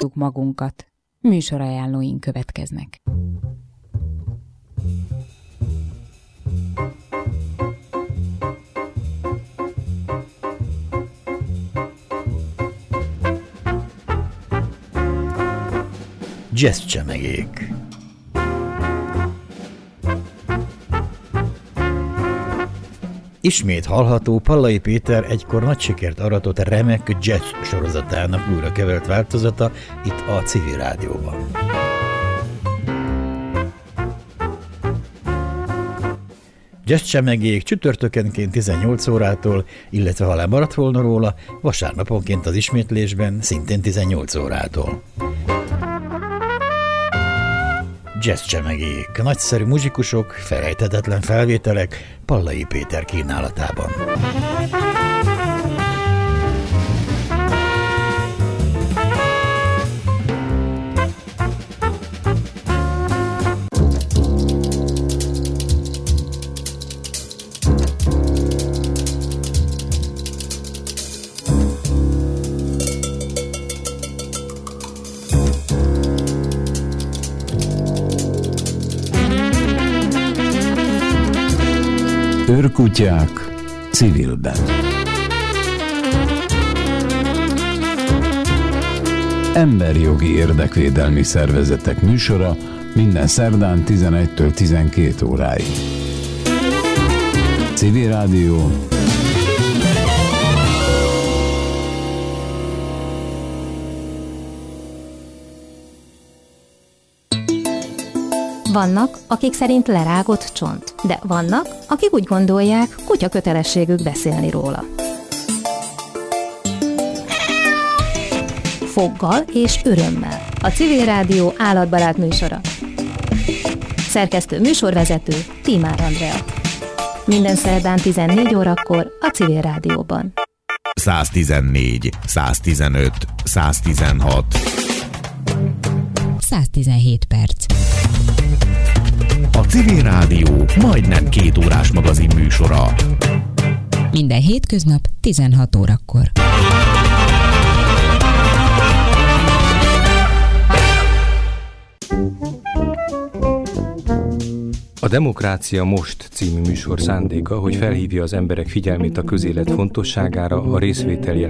magunkat. Műsorajánlóink következnek. Jazz csemegék. Ismét hallható Pallai Péter egykor nagy sikert aratott remek jazz sorozatának újra kevert változata itt a Civil Rádióban. Jazz csemegék csütörtökenként 18 órától, illetve ha lemaradt volna róla, vasárnaponként az ismétlésben szintén 18 órától. Jazz csemegék, nagyszerű muzsikusok, felejthetetlen felvételek Pallai Péter kínálatában. Őrkutyák civilben. Emberjogi érdekvédelmi szervezetek műsora minden szerdán 11-től 12 óráig. Civil Rádió. Vannak, akik szerint lerágott csont, de vannak, akik úgy gondolják, kutya kötelességük beszélni róla. Foggal és örömmel. A Civil Rádió állatbarát műsora. Szerkesztő műsorvezető Tímár Andrea. Minden szerdán 14 órakor a Civil Rádióban. 114, 115, 116. 117 perc. A Civil Rádió majdnem 2 órás magazin műsora. Minden hétköznap 16 órakor. A Demokrácia Most című műsor szándéka, hogy felhívja az emberek figyelmét a közélet fontosságára, a részvétel